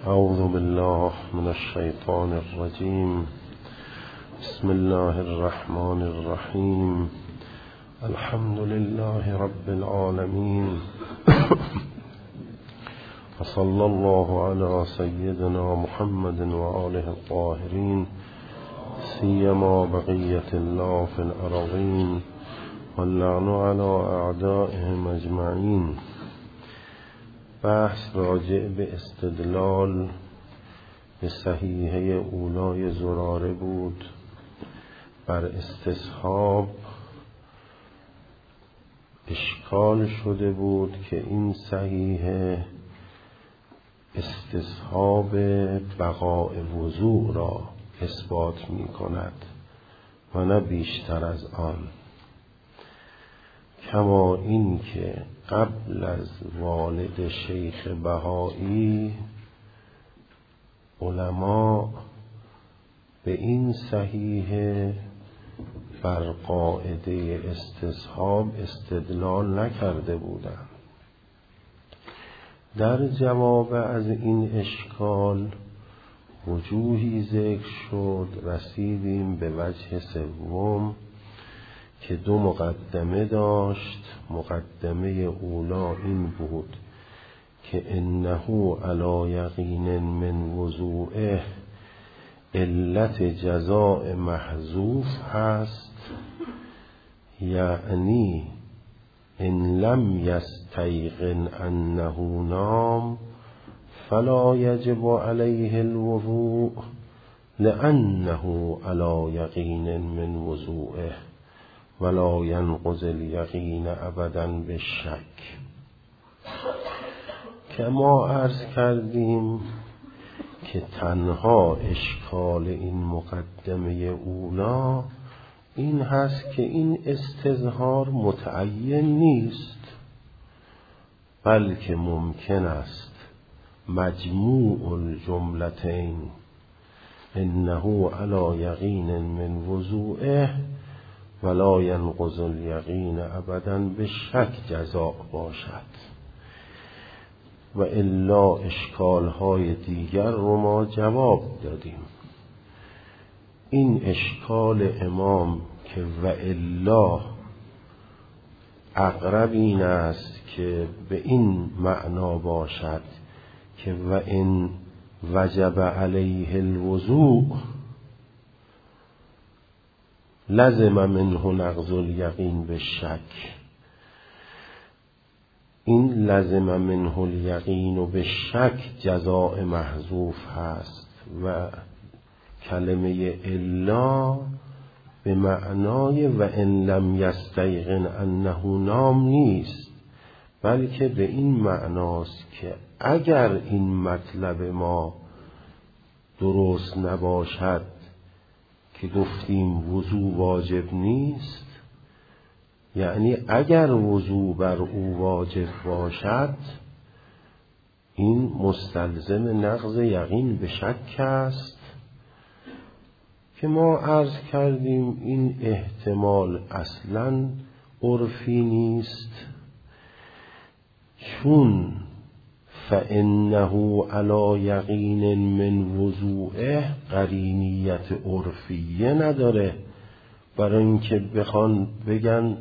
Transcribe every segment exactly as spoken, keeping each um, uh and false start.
اعوذ بالله من الشیطان الرجیم. بسم الله الرحمن الرحیم. الحمد لله رب العالمین. وصلی الله علی سیدنا محمد و آله الطاهرین، سیما بقیة الله فی الارضین، واللعن علی اعدائهم اجمعین. بحث راجع به استدلال به صحیحه اولای زراره بود بر استصحاب. اشکال شده بود که این صحیحه استصحاب بقاء وضوع را اثبات می کند و نه بیشتر از آن، کما این که قبل از والد شیخ بهایی علما به این صحیحه بر قاعده استصحاب استدلال نکرده بودند. در جواب از این اشکال وجوهی ذکر شد، رسیدیم به وجه سوم که دو مقدمه داشت. مقدمه اولا این بود که انه علی یقین من وضوعه علت جزاء محذوف هست، یعنی ان لم یستیقن انه نام فلا یجب علیه الوضوء لانه علی یقین من وضوعه ولا ینقض الیقین ابدا بالشک. که ما عرض کردیم که تنها اشکال این مقدمه اولا این هست که این استظهار متعین نیست، بلکه ممکن است مجموع الجملتین انه علی یقین من وضوعه ولا ینقض الیقین ابدا به شک جزاء باشد، و الا اشکالهای دیگر رو ما جواب دادیم. این اشکال امام که و الا اقرب این است که به این معنا باشد که و ان وجب علیه الوضوء لزم منه نقض الیقین به شک. این لزم منه الیقین و به شک جزاء محذوف هست و کلمه الا به معنای و ان لم یستیقن انه نام نیست، بلکه به این معناست که اگر این مطلب ما درست نباشد که گفتیم وضو واجب نیست، یعنی اگر وضو بر او واجب باشد این مستلزم نقض یقین به شک است، که ما عرض کردیم این احتمال اصلاً عرفی نیست، چون فانه علی یقین من وضوعه قرینیت عرفیه نداره، برای اینکه بخوان بگن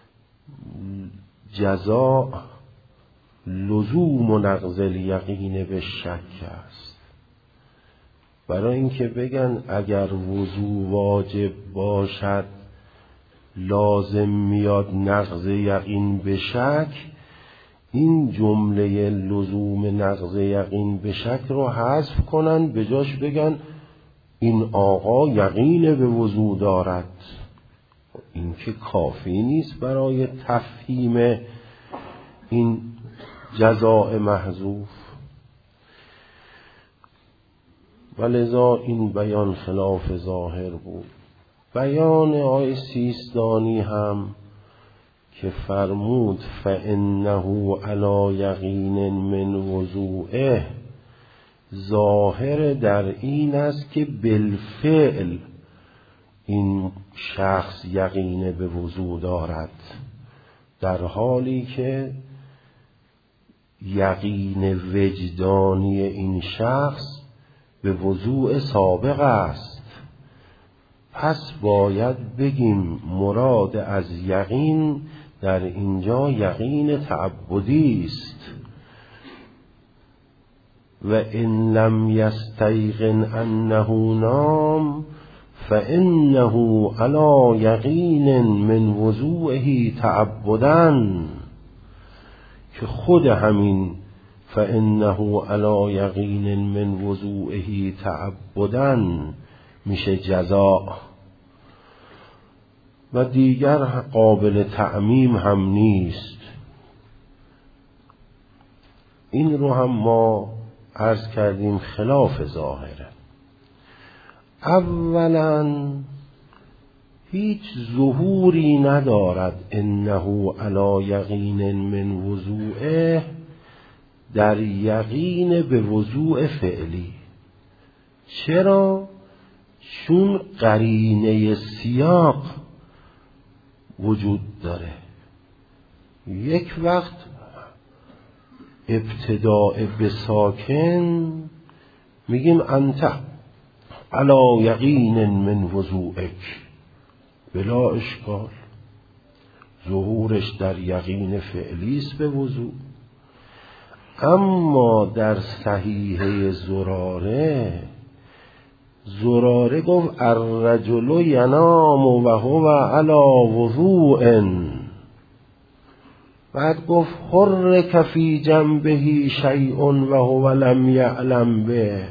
جزاء لزوم و نقض الیقین به شک است، برای اینکه بگن اگر وضو واجب باشد لازم میاد نقض یقین به شک، این جمله لزوم نقض یقین به شک رو حذف کنن، به جاش بگن این آقا یقین به وضو دارد. این که کافی نیست برای تفهیم این جزاء محذوف، ولذا این بیان خلاف ظاهر بود. بیان آقای سیستانی هم که فرمود فانه علی یقین من وضوعه، ظاهر در این است که بالفعل این شخص یقین به وضو دارد، در حالی که یقین وجدانی این شخص به وضوع سابق است. پس باید بگیم مراد از یقین در اینجا یقین تعبدی است. و ان لم یستیقن انه نام فانه علی یقین من وضوعه تعبدا، که خود همین فانه علی یقین من وضوعه تعبدا میشه جزاء و دیگر قابل تعمیم هم نیست. این رو هم ما عرض کردیم خلاف ظاهره. اولا هیچ ظهوری ندارد انه علی یقین من وضوعه در یقین به وضوع فعلی. چرا؟ چون قرینه سیاق وجود داره. یک وقت ابتداء به ساکن میگیم انت علی یقین من وضوعک، بلا اشکال، ظهورش در یقین فعلی است به وضوع. اما در صحیحه زراره، زراره گفت الرجل ینام و هو علی وضوء، بعد گفت حرک فی جنبه شیء و هو لم یعلم به.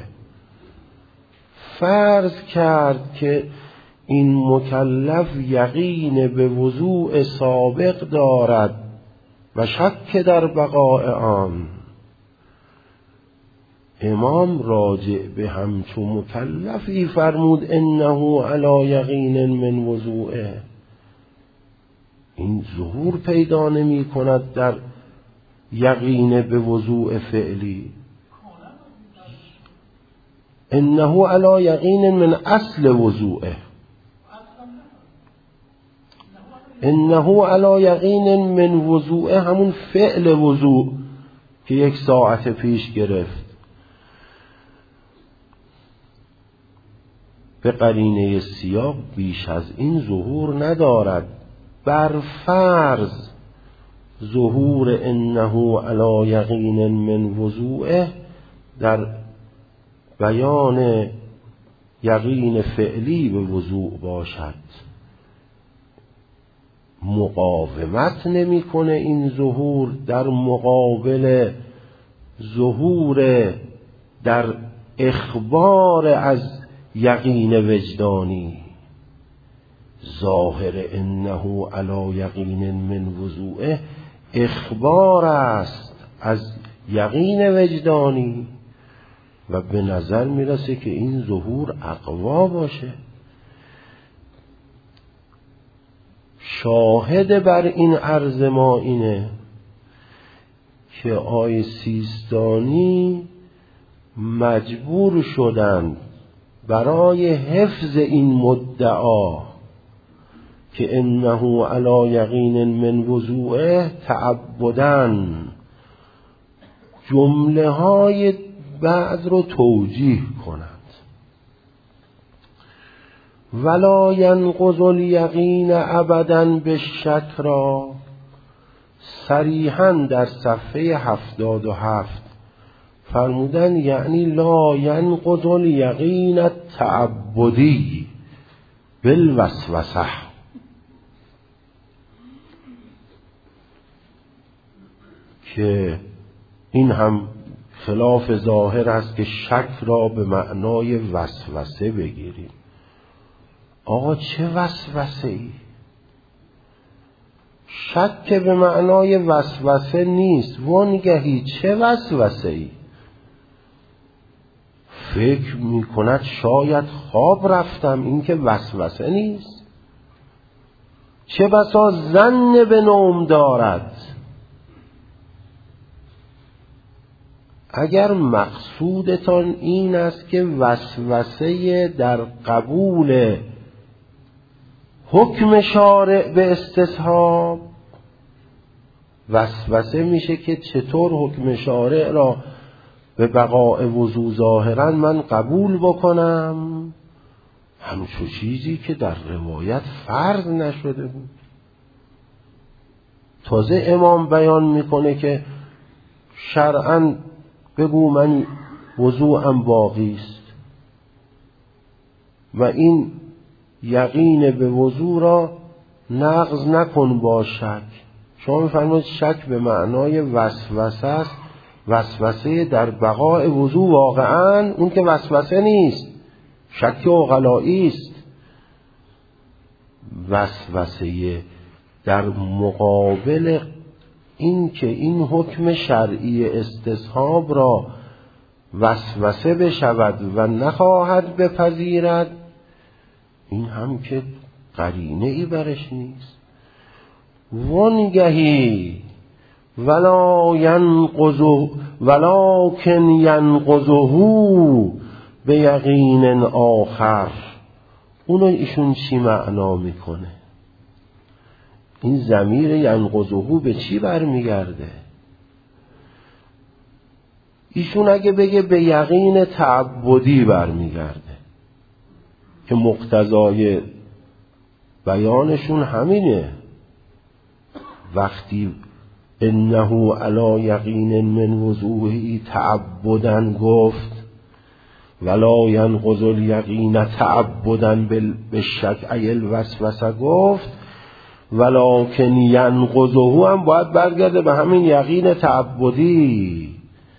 فرض کرد که این مکلف یقین به وضوع سابق دارد و شک در بقاء آن. امام راجع به همچون مکلفی فرمود انه علی یقین من وضوعه. این ظهور پیدا نمی کند در یقین به وضوع فعلی. انه علی یقین من اصل وضوعه، انه علی یقین من وضوعه همون فعل وضوع که یک ساعت پیش گرفت. به قرینه سیاق بیش از این ظهور ندارد. بر فرض ظهور انه علی یقین من وضوعه در بیان یقین فعلی به وضوع باشد، مقاومت نمیکنه این ظهور در مقابل ظهور در اخبار از یقین وجدانی. ظاهر انه علی یقین من وضوعه اخبار است از یقین وجدانی و به نظر میرسه که این ظهور اقوا باشه. شاهد بر این عرض ما اینه که آی سیستانی مجبور شدند برای حفظ این مدعا که انه علی یقین من وضوعه تعبداً جمله های بعد رو توجیه کنند. ولا ینقض الیقین ابداً بالشک را صریحاً در صفحه هفتاد و هفت فرمودن یعنی لا ینقض الیقین التعبدی بالوسوسه، که این هم خلاف ظاهر است که شک را به معنای وسوسه بگیریم. آقا چه وسوسه ای؟ شک به معنای وسوسه نیست. وانگهی چه وسوسه ای؟ فکر می کند شاید خواب رفتم، این که وسوسه نیست. چه بسا ظن به نوم دارد. اگر مقصودتان این است که وسوسه در قبول حکم شارع به استصحاب وسوسه میشه که چطور حکم شارع را به بقاء وضو ظاهرا من قبول بکنم، همچو چیزی که در روایت فرض نشده بود. تازه امام بیان میکنه که شرعاً بگو من وضوءم باقی است و این یقین به وضو را نقض نکن با شک. شما میفرمایید شک به معنای وسوسه است، وسوسه در بقاء وضو واقعاً اون که وسوسه نیست، شک عقلائی است. وسوسه در مقابل این که این حکم شرعی استصحاب را وسوسه بشود و نخواهد بپذیرد، این هم که قرینه ای برش نیست. وانگهی ولا ینقضه ولکن ینقضه به یقین آخر. اونو ایشون چی معنا میکنه؟ این ضمیر ینقضه به چی برمیگرده؟ ایشون اگه بگه به یقین تعبدی برمیگرده که مقتضای بیانشون همینه. وقتی انه علی یقین من وضوحی تعبدن گفت ولا ینقض الیقین تعبدن بالشک ای الوسوسه گفت، ولکن ینقضه هم باید برگرده به همین یقین تعبدی.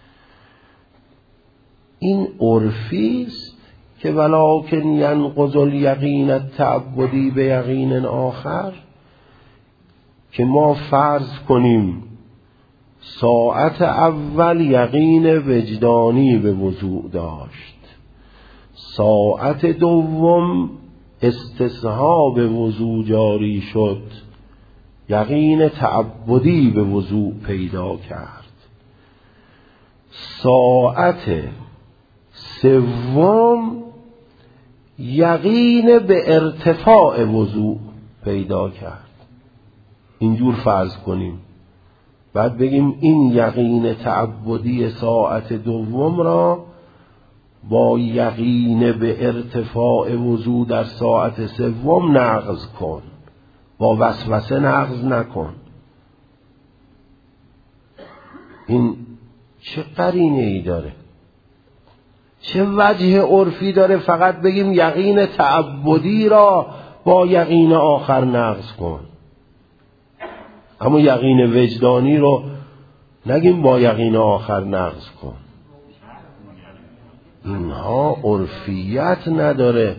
این عرفی است که ولکن ینقض الیقین التعبدی به یقین آخر، که ما فرض کنیم ساعت اول یقین وجدانی به وضوع داشت، ساعت دوم استصحاب وضوع جاری شد، یقین تعبدی به وضوع پیدا کرد، ساعت سوم یقین به ارتفاع وضوع پیدا کرد. اینجور فرض کنیم، بعد بگیم این یقین تعبدی ساعت دوم را با یقین به ارتفاع وضوع در ساعت سوم نقض کن، با وسوسه نقض نکن. این چه قرینه ای داره؟ چه وجه عرفی داره فقط بگیم یقین تعبدی را با یقین آخر نقض کن، اما یقین وجدانی رو نگیم با یقین آخر نقض کن؟ اینها عرفیت نداره.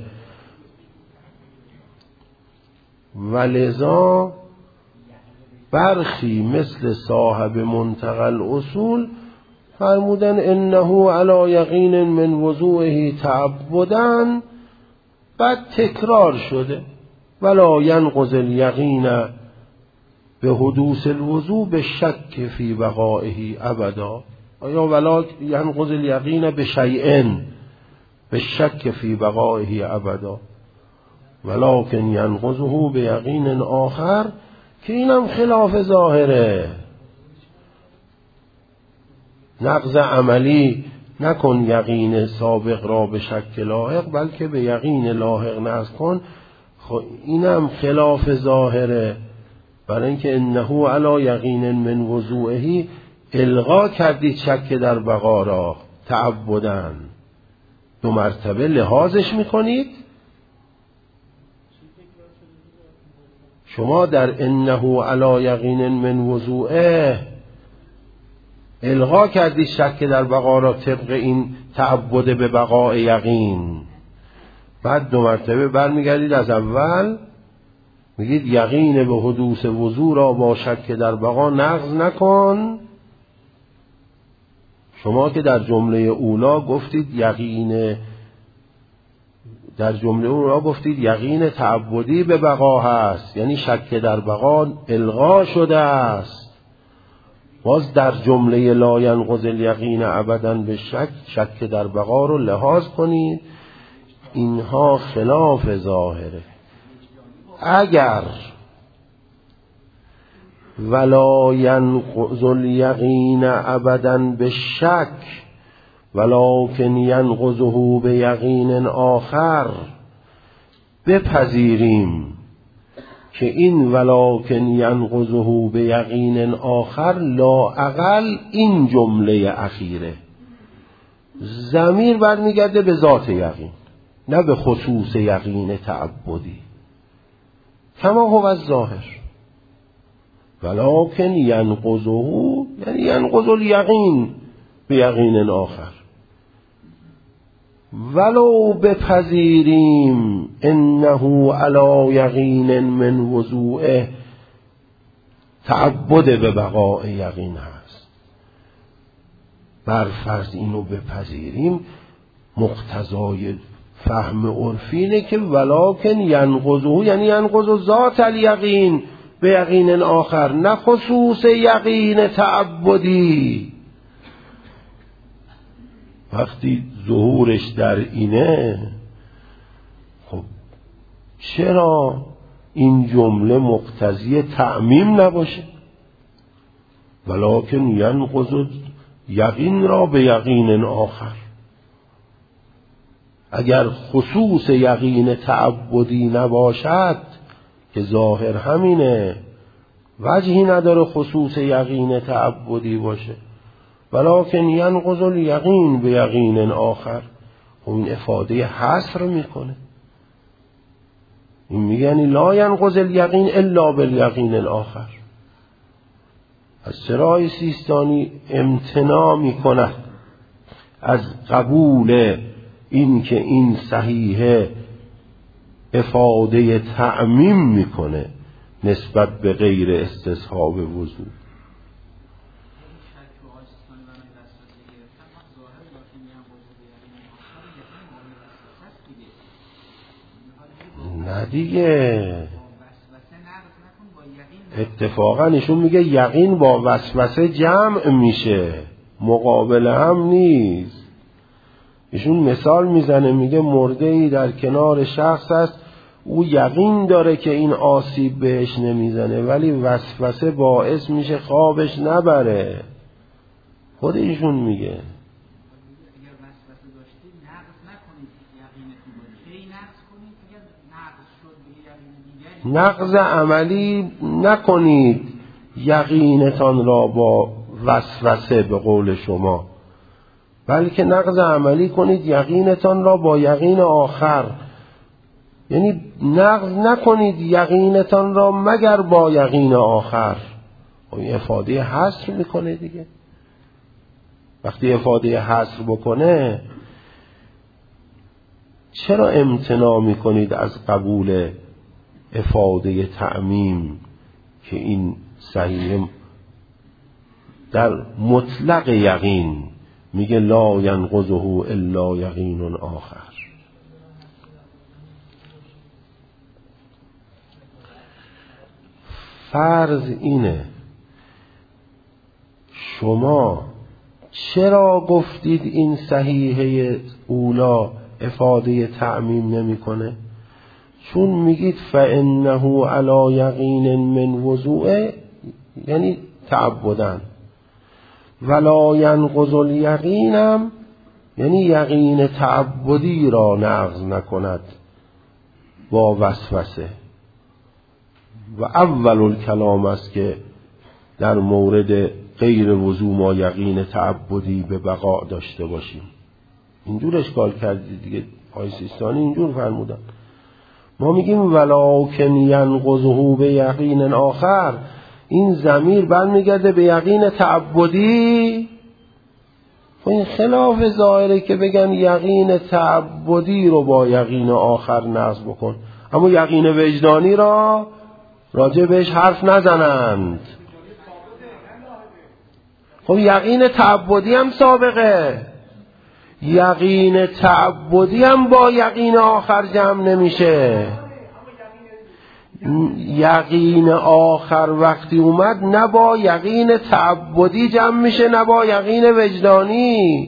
ولذا برخی مثل صاحب منتقى الاصول فرمودن انه علی یقین من وضوعه تعبداً، بعد تکرار شده ولا ینقض الیقین به حدوث الوضوع به شک فی بقائه ابدا، یا ولا ینقض الیقین به شیء به شک فی بقائه ابدا ولکن ینقضه به یقین آخر، که اینم خلاف ظاهره. نقض عملی نکن یقین سابق را به شک لاحق، بلکه به یقین لاحق نقض کن. خب اینم خلاف ظاهره، برای اینکه انه علی یقین من وضوعه الغا کردید شک در بقا را تعبدن، دو مرتبه لحاظش میکنید. شما در انه علی یقین من وضوعه الغا کردید شک در بقا را طبق این تعبد به بقاء یقین، بعد دو مرتبه برمیگردید از اول میگید یقین به حدوث وضوع را با شک در بقا نقض نکن. شما که در جمله اولا گفتید یقین در جمله اولا گفتید یقین تعبدی به بقا هست، یعنی شک در بقا الغا شده است. باز در جمله لا ینقض الیقین ابدا به شک شک در بقا رو لحاظ کنید. اینها خلاف ظاهره. اگر ولا ینقض الیقین ابدا بالشک ولکن ینقضه بیقین آخر. بپذیریم که این ولکن ینقضه بیقین آخر لااقل این جمله اخیره ضمیر برمیگرده به ذات یقین، نه به خصوص یقین تعبدی. کما هو الظاهر ولکن ینقضه یعنی ینقض الیقین به یقین آخر. ولو بپذیریم انه علی یقین من وضوعه، تعبد به بقاء یقین هست. بر فرض اینو بپذیریم، مقتضای فهم عرفی اینه که ولکن ینقضه یعنی ینقض ذات الیقین به یقین آخر، نه خصوص یقین تعبدی. وقتی ظهورش در اینه، خب چرا این جمله مقتضی تعمیم نباشه؟ ولکن ینقض یقین را به یقین آخر. اگر خصوص یقین تعبدی نباشد که ظاهر همینه، وجهی نداره خصوص یقین تعبدی باشه. ولکن ینقض الیقین به یقین آخر، و این افاده حصر میکنه. این میگن لا ینقض الیقین الا بالیقین الاخر. از سرای سیستانی امتناع میکنه از قبول این که این صحیحه افاده تعمیم میکنه نسبت به غیر استصحاب وضوع. نه دیگه، اتفاقا ایشون میگه یقین با وسوسه جمع میشه، مقابل هم نیست. ایشون مثال میزنه، میگه مرده ای در کنار شخص است، او یقین داره که این آسیب بهش نمیزنه، ولی وسوسه باعث میشه خوابش نبره. خود ایشون میگه نقض عملی نکنید یقینتان را با وسوسه، به قول شما، بلکه نقض عملی کنید یقینتان را با یقین آخر. یعنی نقض نکنید یقینتان را مگر با یقین آخر. این افاده حصر میکنه دیگه. وقتی افاده حصر بکنه، چرا امتناع میکنید از قبول افاده تعمیم که این صحیح در مطلق یقین میگه لا ینقضه الا یقین آخر. فرض اینه شما چرا گفتید این صحیحه اولا افاده تعمیم نمیکنه؟ چون میگید فانه علی یقین من وضوعه، یعنی تعبدن، ولا ینقض الیقینم یعنی یقین تعبدی را نقض نکند با وسوسه. و اول الکلام است که در مورد غیر وضوع ما یقین تعبدی به بقا داشته باشیم. اینجور اشکال کردید دیگه، آقای سیستانی اینجور فرمودن. ما میگیم ولکن ینقضه به یقین آخر، این ضمیر برمیگرده به یقین تعبدی. و این خلاف ظاهره که بگن یقین تعبدی رو با یقین آخر نقض بکن، اما یقین وجدانی را راجع بهش حرف نزنند. خب یقین تعبدی هم سابقه، یقین تعبدی هم با یقین آخر جمع نمیشه. یقین آخر وقتی اومد نه با یقین تعبدی جمع میشه نه با یقین وجدانی.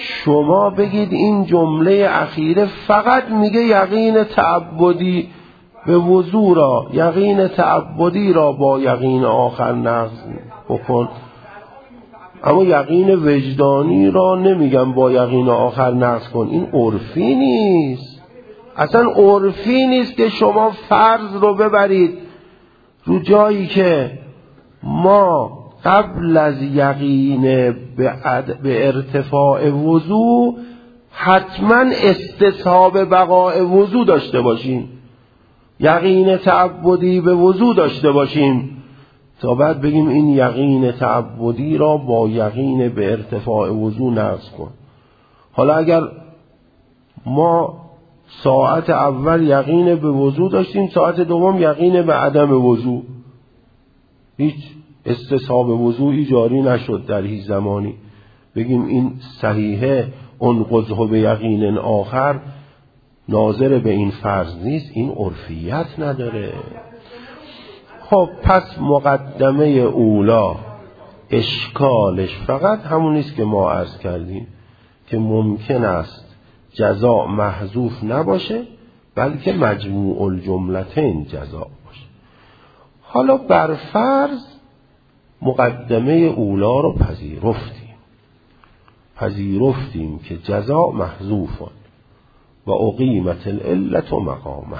شما بگید این جمله اخیره فقط میگه یقین تعبدی به وضو را، یقین تعبدی را با یقین آخر نقض بکن. اما یقین وجدانی را نمیگم با یقین آخر نقض کن. این عرفی نیست، اصلا عرفی نیست که شما فرض رو ببرید رو جایی که ما قبل از یقین به, عد... به ارتفاع وضو حتما استصحاب بقاء وضو داشته باشیم، یقین تعبدی به وضو داشته باشیم تا بعد بگیم این یقین تعبدی را با یقین به ارتفاع وضو نقض کن. حالا اگر ما ساعت اول یقین به وضو داشتیم، ساعت دوم یقین به عدم وضو، هیچ استصحاب وضوعی جاری نشد در هیچ زمانی، بگیم این صحیحه انقضه به یقین آخر ناظر به این فرض نیست، این عرفیت نداره. خب پس مقدمه اولا اشکالش فقط همون نیست که ما عرض کردیم که ممکن است جزاء محذوف نباشه بلکه مجموع الجملتین جزاء باشه. حالا بر فرض مقدمه اولا رو پذیرفتیم پذیرفتیم که جزاء محذوفه و اقیمت العلت و مقامه.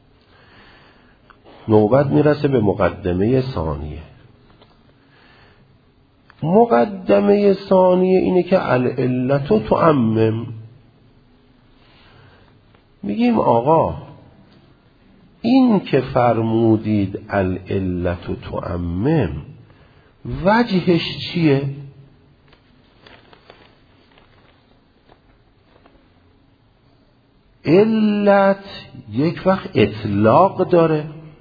نوبت میرسه به مقدمه ثانیه. مقدمه ثانیه اینه که العلت تعمم. میگیم آقا این که فرمودید العلت تعمم وجهش چیه؟ علت یک وقت اطلاق داره،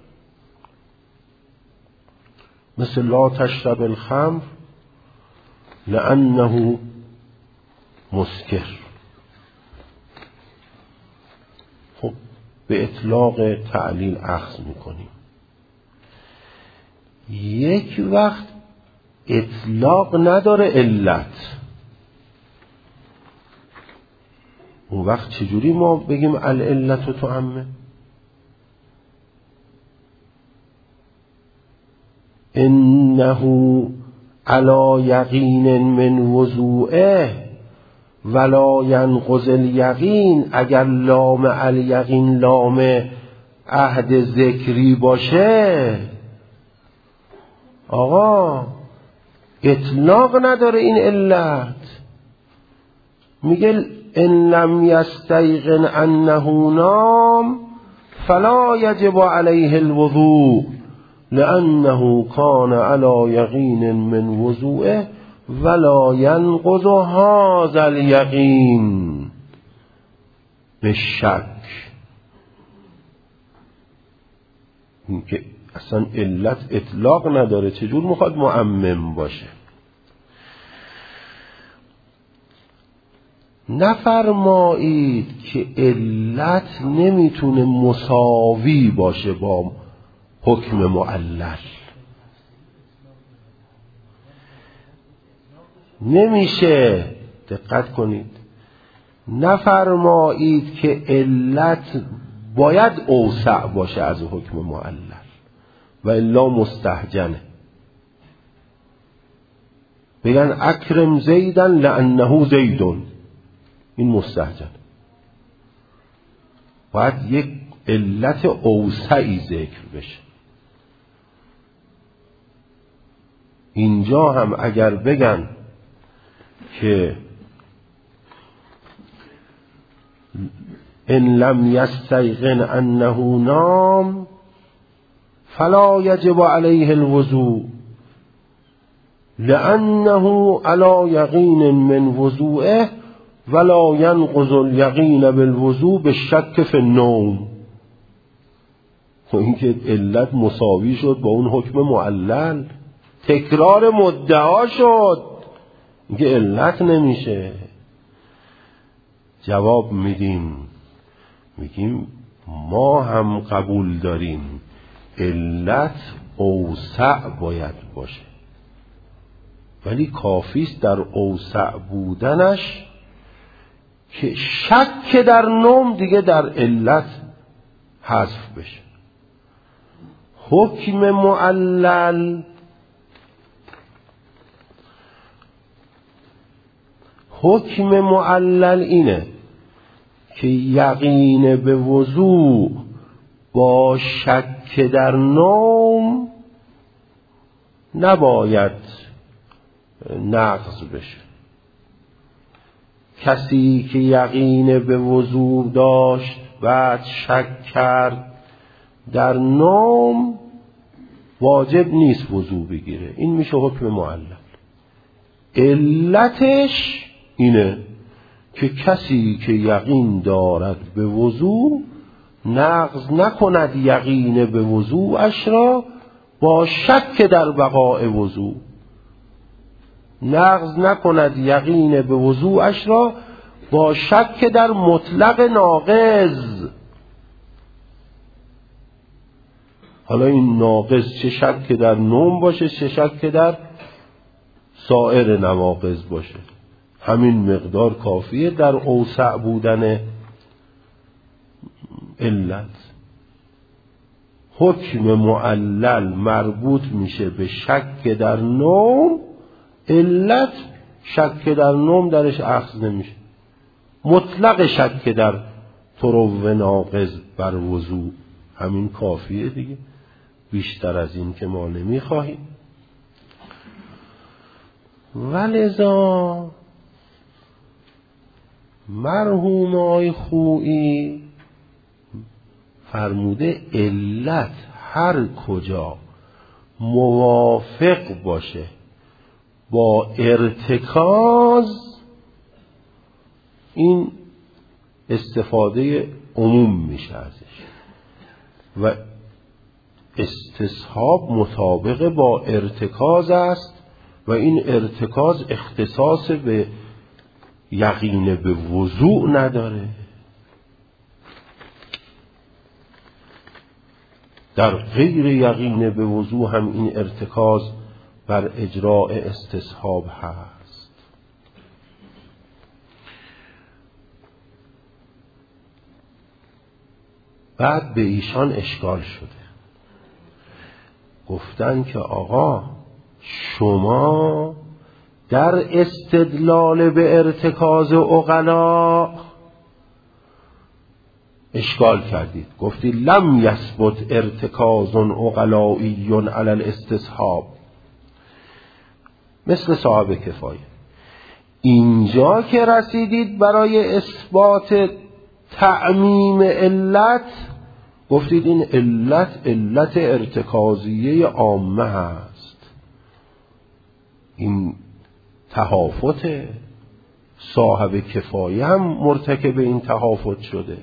مثل لا تشرب الخمر لأنه مسکر. خب به اطلاق تعلیل اخذ میکنیم. یک وقت اطلاق نداره علت، اون وقت چجوری ما بگیم العلت تعمم؟ انه علی یقین من وضوعه ولا ینقض الیقین. اگر لام الیقین لام عهد ذکری باشه آقا اطلاق نداره این علت. میگه ان لم یستیقن انه نام فلا یجب علیه الوضوء لأنه كان على یقین من وضوعه ولا ينقض هذا اليقین بالشک. این که اصلا علت اطلاق نداره، چجور میخواد معمم باشه؟ نفرمایید که علت نمیتونه مساوی باشه با حکم معلل، نمیشه. دقت کنید، نفرمایید که علت باید اوسع باشه از حکم معلل و الا مستهجنه. بگن اکرم زیدن لانه زیدون، این مستهجن. باید یک علت اوسعی ذکر بشه. اینجا هم اگر بگن که ان لم یستیقن انه نام فلا یجب علیه الوضوء لانه علی یقین من وضوعه ولا ینقض الیقین بالوضوء بالشک فی النوم. و اینکه علت مساوی شد با اون حکم معلل، تکرار مدعا شد، اینکه علت نمیشه. جواب میدیم، میگیم ما هم قبول داریم علت اوسع باید باشه، ولی کافیست در اوسع بودنش که شک در نوم دیگه در علت حذف بشه. حکم معلل حکم معلل اینه که یقین به وضوع با شک در نوم نباید نقض بشه. کسی که یقین به وضوع داشت بعد شک کرد در نوم واجب نیست وضوع بگیره. این میشه حکم معلل. علتش اینه که کسی که یقین دارد به وضوع نقض نکند یقین به وضوعش را با شک در بقاء وضوع، نقض نکند یقین به وضوعش را با شک در مطلق ناقض. حالا این ناقض چه شک در نوم باشه چه شک در سایر نواقض باشه، همین مقدار کافیه در اوسع بودن علت. حکم معلل مربوط میشه به شک در نوم، علت شک در نوم درش اخذ نمیشه. مطلق شک در طرو ناقض بر وضوع همین کافیه دیگه، بیشتر از این که ما نمیخواهیم. ولذا مرحوم آقای خویی فرموده علت هر کجا موافق باشه با ارتکاز این استفاده عموم میشه ازش و استصحاب مطابق با ارتکاز است و این ارتکاز اختصاص به یقین به وضوع نداره. در غیر یقین به وضوع هم این ارتکاز بر اجراء استصحاب هست. بعد به ایشان اشکال شده، گفتن که آقا شما در استدلال به ارتکاز عقلا اشکال کردید، گفتید لم یثبت ارتکاز عقلایی علی الاستصحاب مثل صاحب کفایه. اینجا که رسیدید برای اثبات تعمیم علت گفتید این علت علت ارتکازیه عامه هست، این تهافت صاحب کفایه هم مرتکب این تهافت شده.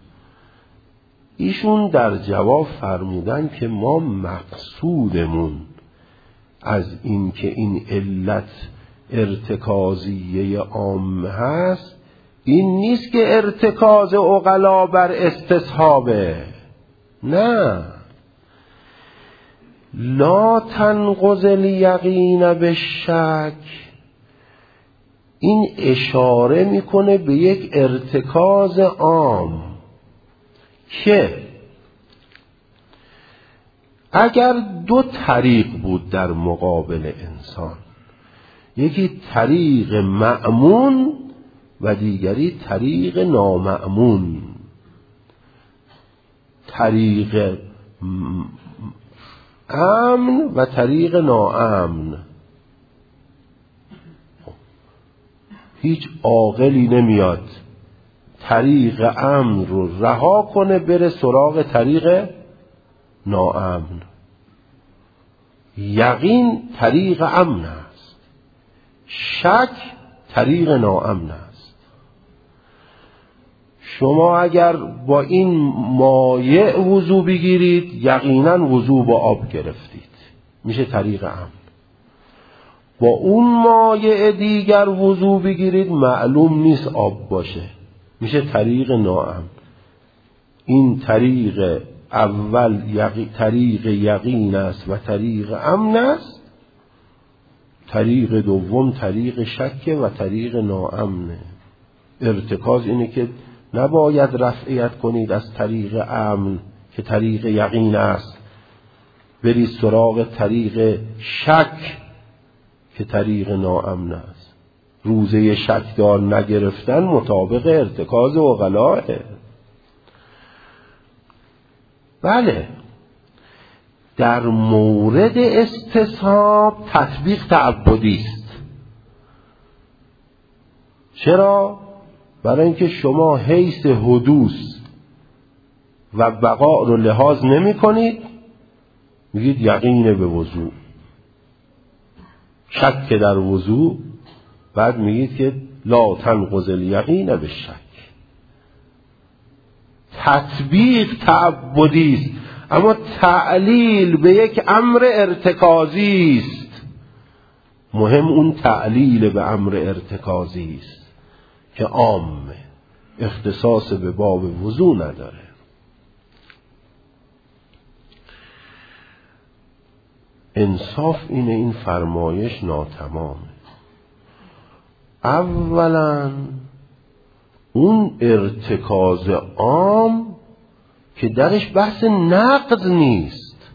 ایشون در جواب فرمودن که ما مقصودمون از این که این علت ارتکازیه عامه هست این نیست که ارتکاز عقلا بر استصحابه، نه، لا تنقض الیقین بالشک. این اشاره میکنه به یک ارتکاز عام که اگر دو طریق بود در مقابل انسان، یکی طریق مأمون و دیگری طریق نامأمون، طریق امن و طریق ناامن، هیچ عاقلی نمیاد طریق امن رو رها کنه بره سراغ طریق ناامن. یقین طریق امن است، شک طریق ناامن است. شما اگر با این مایع وضو بگیرید یقینا وضو با آب گرفتید، میشه طریق امن. با اون مایع دیگر وضو بگیرید معلوم نیست آب باشه، میشه طریق ناامن. این طریق اول یقی... طریق یقین است و طریق امن است، طریق دوم طریق شک و طریق ناامنه. ارتکاز اینه که نباید رفعیت کنید از طریق امن که طریق یقین است برید سراغ طریق شک که طریق ناامن است. روزه شکدار نگرفتن مطابق ارتکاز عقلاه. بله، در مورد استصحاب تطبیق تعبدی است. چرا؟ برای اینکه شما حیث حدوث و بقا رو لحاظ نمی کنید، میگید یقین به وضوع، شک در وضوع، بعد میگید که لا تنقض الیقین بالشک. تطبیق تعبدی است، اما تعلیل به یک امر ارتکازی است. مهم اون تعلیل به امر ارتکازی است که عامه، اختصاص به باب وضوع نداره. انصاف اینه این فرمایش ناتمامه. اولا اون ارتکاز عام که درش بحث نقض نیست،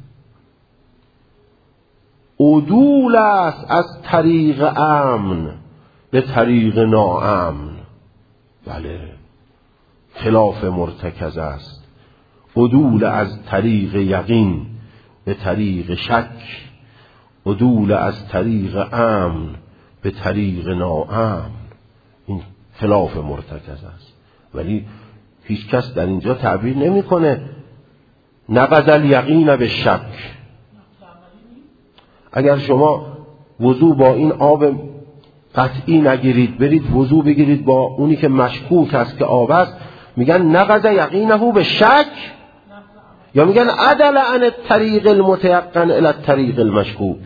عدول است از طریق امن به طریق ناامن. بله، خلاف مرتکز است. عدول از طریق یقین به طریق شک، عدول از طریق امن به طریق ناامن، این خلاف مرتکز است. ولی هیچ کس در اینجا تعبیر نمی کنه نقض الیقین به شک. اگر شما وضو با این آب قطعی نگیرید، برید وضو بگیرید با اونی که مشکوک است که آب است، میگن نقض یقینه به شک، یا میگن عدل عن الطریق المتیقن الی الطریق المشکوک.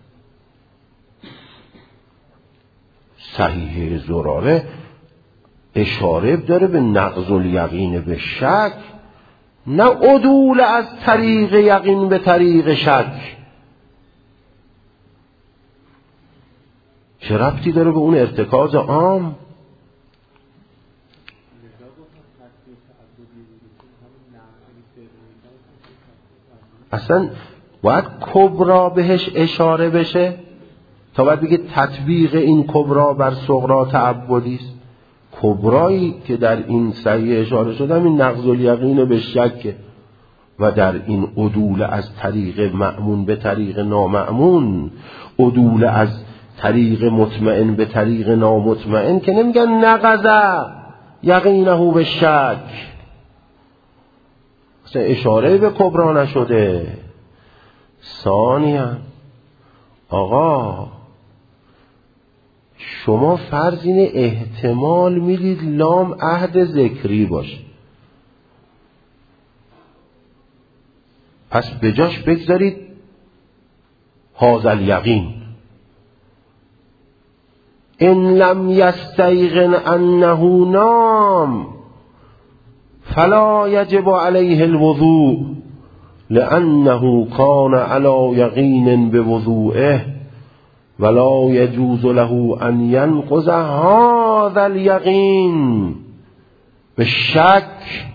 صحیح زراره اشاره داره به نقض الیقین به شک، نه عدول از طریق یقین به طریق شک. چه ربطی داره به اون ارتکاز عام؟ اصلا باید کبرا بهش اشاره بشه تا باید بگه تطبیق این کبرا بر صغرا تعبدی است. کبرایی که در این صحیح اشاره شده این نقض الیقین به شک و در این عدول از طریق مأمون به طریق نامأمون، عدول از طریق مطمئن به طریق نامطمئن که نمیگن نقض یقینه به شک. اصلا اشاره به کبرا نشده. ثانیاً آقا شما فرض اینه احتمال میدید لام عهد ذکری باشه، پس به جاش بگذارید هذا الیقین. ان لم یستیقن انه نام فلا یجب علیه الوضوء لانه کان علی یقین بوضوئه ولا یجوز له ان ینقض هذا الیقین به شک.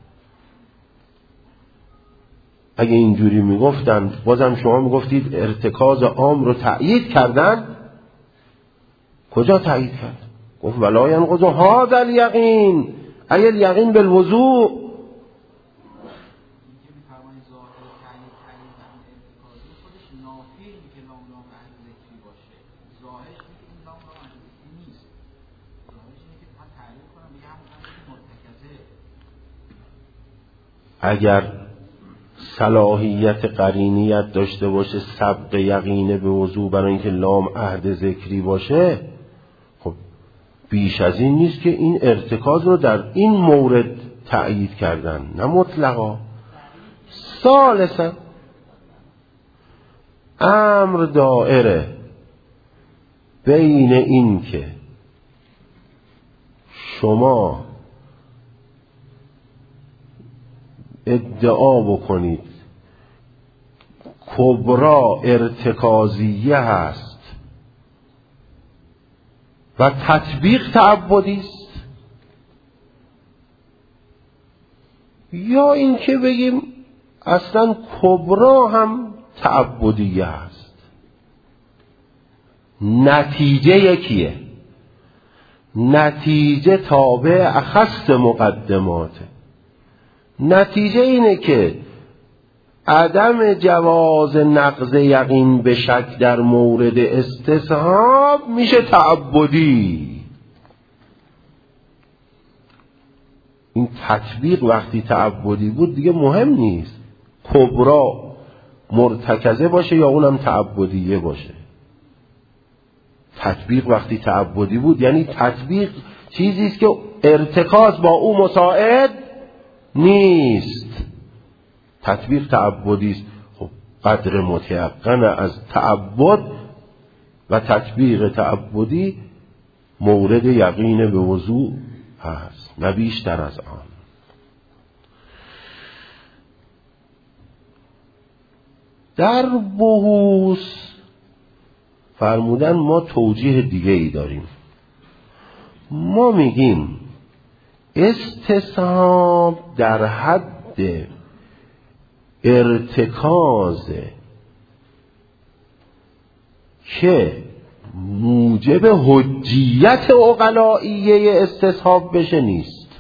اگه اینجوری میگفتن بازم شما میگفتید ارتکاز عام رو تأیید کردن. کجا تأیید کرد؟ گفت ولا ینقض هذا الیقین ای الیقین بالوضوء. اگر صلاحیت قرینیت داشته باشه سبق یقینه به وضوع برای اینکه لام عهد ذکری باشه، خب بیش از این نیست که این ارتکاز رو در این مورد تأیید کردن، نه مطلقا. ثالثا امر دائره بین این که شما ادعا بکنید کبرا ارتکازیه هست و تطبیق تعبدی است، یا اینکه بگیم اصلا کبرا هم تعبدیه هست. نتیجه یکیه. نتیجه تابع اخص مقدماته. نتیجه اینه که عدم جواز نقض یقین به شک در مورد استصحاب میشه تعبدی. این تطبیق وقتی تعبدی بود دیگه مهم نیست کبرا مرتکزه باشه یا اونم تعبدیه باشه. تطبیق وقتی تعبدی بود یعنی تطبیق چیزی است که ارتکاز با او مساعد نیست. تطبیق تعبدی است. خب قدر متیقن از تعبد و تطبیق تعبدی مورد یقین به وضوح هست، نه بیشتر از آن. در بحوث فرمودن ما توجیه دیگه ای داریم. ما میگیم استصحاب در حد ارتکاز که موجب حجیت عقلائیه استصحاب بشه نیست،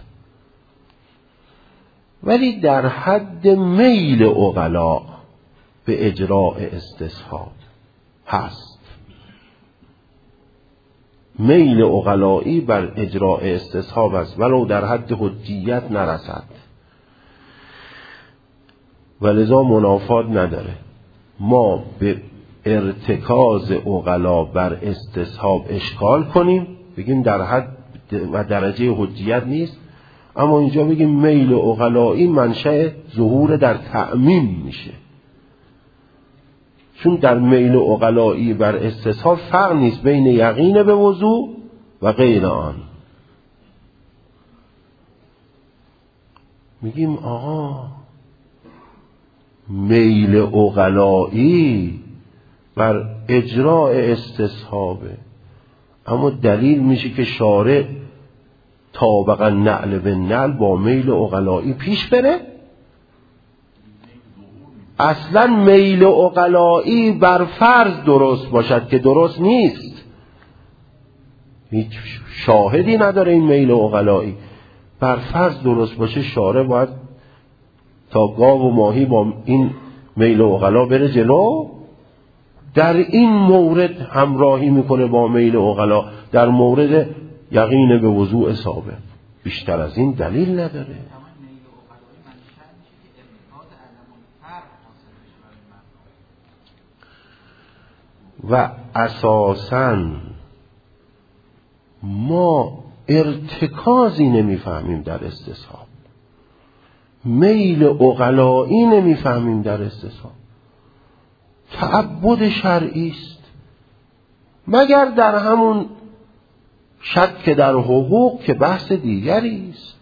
ولی در حد میل عقلا به اجراء استصحاب هست. میل عقلایی بر اجراء استصحاب است ولو در حد حجیت نرسد، ولذا منافات نداره ما به ارتکاز عقلا بر استصحاب اشکال کنیم، بگیم در حد و درجه حجیت نیست، اما اینجا بگیم میل عقلایی منشأ ظهور در تعمیم میشه، چون در میل عقلایی بر استصحاب فرق نیست بین یقین به وضوح و غیر آن. میگیم آقا میل عقلایی بر اجراء استصحابه، اما دلیل میشه که شارع طابقا نعل به نعل با میل عقلایی پیش بره. اصلا میل عقلایی بر فرض درست باشد که درست نیست، هیچ شاهدی نداره این میل عقلایی بر فرض درست باشه، شارع باید تا گاو و ماهی با این میل عقلا بره جلو. در این مورد همراهی میکنه با میل عقلا در مورد یقین به وضوح ثابت، بیشتر از این دلیل نداره. و اساساً ما ارتکازی نمیفهمیم در استصحاب، میل عقلایی نمیفهمیم در استصحاب، تعبد شرعی است، مگر در همون شک در حقوق که بحث دیگری است.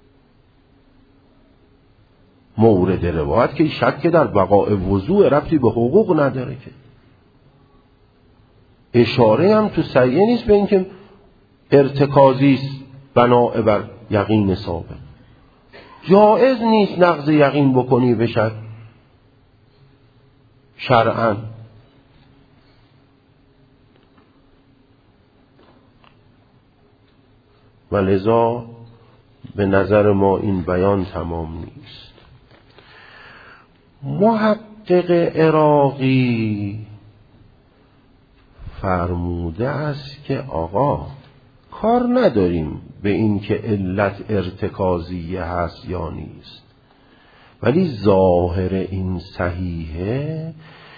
مورد روایت که شک در بقاء وضوع ربطی به حقوق نداره، که اشاره هم تو صحیح نیست به اینکه ارتکازی است بناء بر یقین ثابت. جایز نیست نقض یقین بکنی به شک شرعاً. و لذا به نظر ما این بیان تمام نیست. محقق عراقی فرموده است که آقا کار نداریم به این که علت ارتکازیه هست یا نیست، ولی ظاهر این صحیحه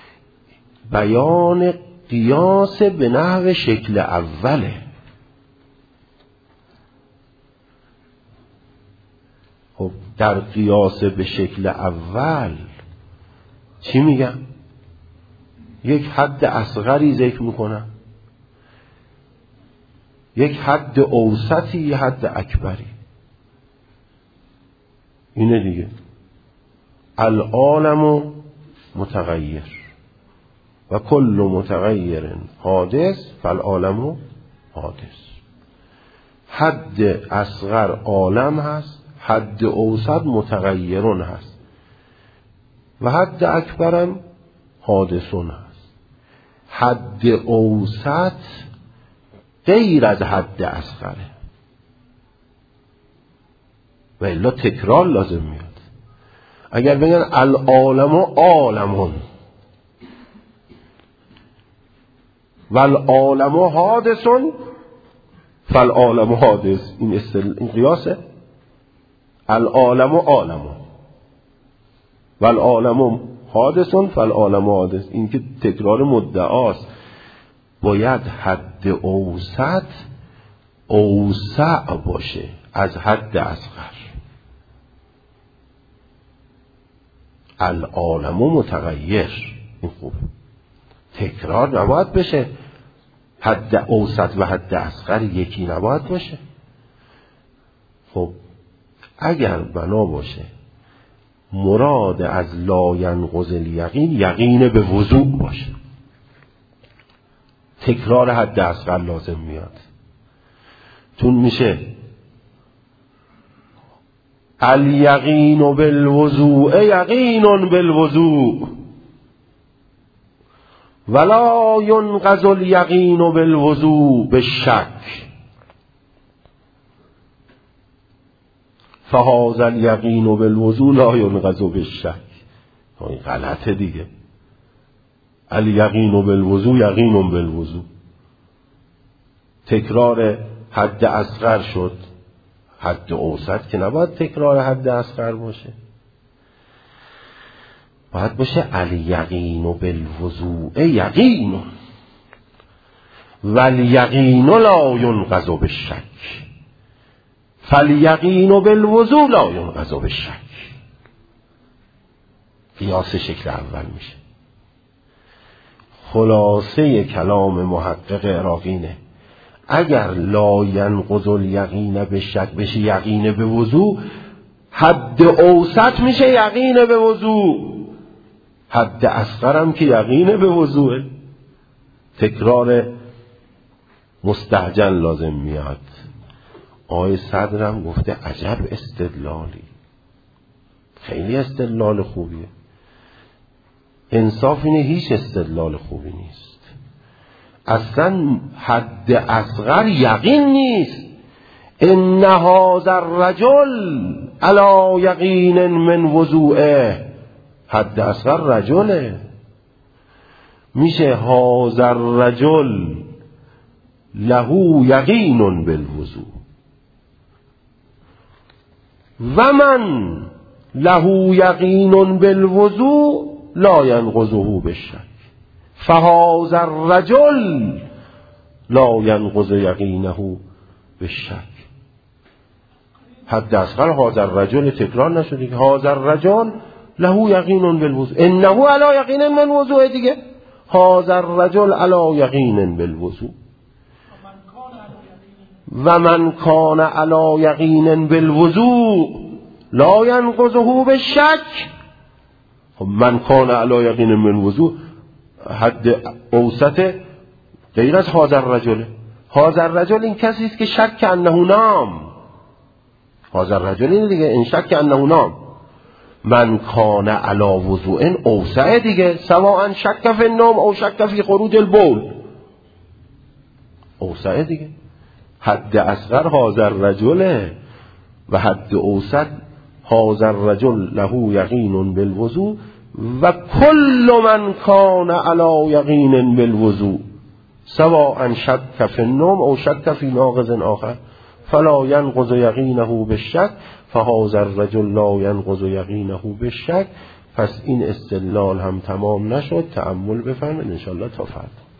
بیان قیاس به نحو شکل اوله. خب در قیاس به شکل اول چی میگم؟ یک حد اصغری ذکر میکنم، یک حد اوسطی، یک حد اکبری. اینه دیگه. العالم متغیر و کل متغیر حادث فالعالم حادث. حد اصغر عالم هست، حد اوسط متغیرون هست و حد اکبرم حادثون هست. حد اوسط غیر از حد اصغره و الا تکرار لازم میاد. اگر بگن العالم عالمون و العالم حادثون فالعالم حادث، این استل... این قیاسه. العالم عالمون و العالم حادثون فالعالم حادث، این که تکرار مدعاست. باید حد اوسط اوسع باشه از حد اصغر. العالم متغیر، این خوبه. تکرار نباید بشه. حد اوسط و حد اصغر یکی نباید باشه. خب اگر بنا باشه مراد از لا ینقض الیقین یقین به وضوع باشه، تکرار حد اصغر لازم میاد. تون میشه الیقین بالوضوء یقین بالوضوء ولا ینقض الیقین بالوضوء بالشک فهذا الیقین بالوضوء لا ینقض بالشک. این غلطه دیگه. الیقین بالوضوء یقین بالوضوء، تکرار حد اصغر شد. حد اوسط که نباید تکرار حد اصغر باشه، باید باشه الیقین بالوضوء یقین والیقین لا ینقض بالشک فالیقین بالوضوء لا ینقض بالشک. قیاس شکل اول میشه. خلاصه کلام محقق عراقینه اگر لا ینقض الیقین بالشک بشه یقین به وضوء، حد اوسط میشه یقین به وضوء، حد اصغر هم که یقین به وضوء. تکرار مستعجل لازم میاد. آقای صدرم گفته عجب استدلالی، خیلی استدلال خوبیه. انصاف اینه هیچ استدلال خوبی نیست. اصلا حد اصغر یقین نیست. ان هذا الرجل علی یقین من وضوءه، حد اصغر رجله. میشه هذا الرجل له یقین بالوضوء و من له یقین بالوضوء لا ینقضه بالشک فهذا الرجل لا ینقض یقینه بالشک. حد اصغر هذا الرجل تکرار نشده که هذا الرجل له یقین بالوضوء، انه علی یقین من وضوء دیگه. هذا الرجل علی یقین بالوضوء و من کان علی یقین بالوضوء لا ینقضه بالشک. خب من کان علی یقین من وضوء حد اوسط غیر از هذا الرجل. هذا الرجل این کسی است که شک انه نام. هذا الرجل این دیگه، این شک انه نام. من کان علی وضوء اوسع دیگه، سواء شک فی النوم او شک فی خروج البول، اوسع دیگه. حد اصغر هذا الرجل و حد اوسط هذا الرجل له یقین بالوضوء و کل من کان علی یقین بالوضوء سواء شک فی النوم او شک فی ناقض آخر فلا ینقض یقینه بالشک فهذا الرجل لا ینقض یقینه بالشک. پس این استدلال هم تمام نشد. تأمل بفرمایید ان شاء الله تا فردا.